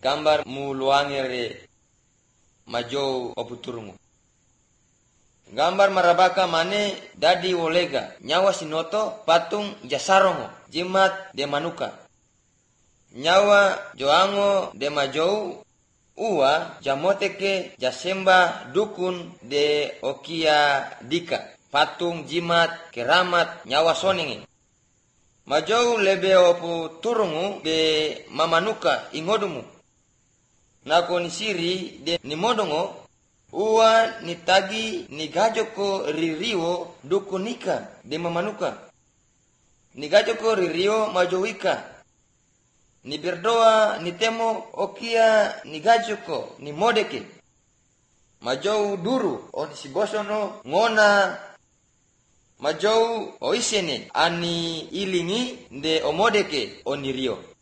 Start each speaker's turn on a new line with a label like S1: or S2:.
S1: gambar muluangere majou oputurungu. Gambar marabaka mane dadi wolega nyawa sinoto patung jasarongo jimat de manuka. Nyawa joango de majou uwa jamoteke jasemba dukun de okia dika patung jimat keramat nyawa soningi. Majou lebe opu turungu de mamanuka ingodumu. Nako nisiri de nimodongo uwa nitagi nigajoko ririwo dukunika de mamanuka. Nigajoko ririwo majowika. Ni berdoa nitemo okia nigajoko ni modeke. Majou duru on sibosono ngona majou oisene ani ilingi de omodeke onirio.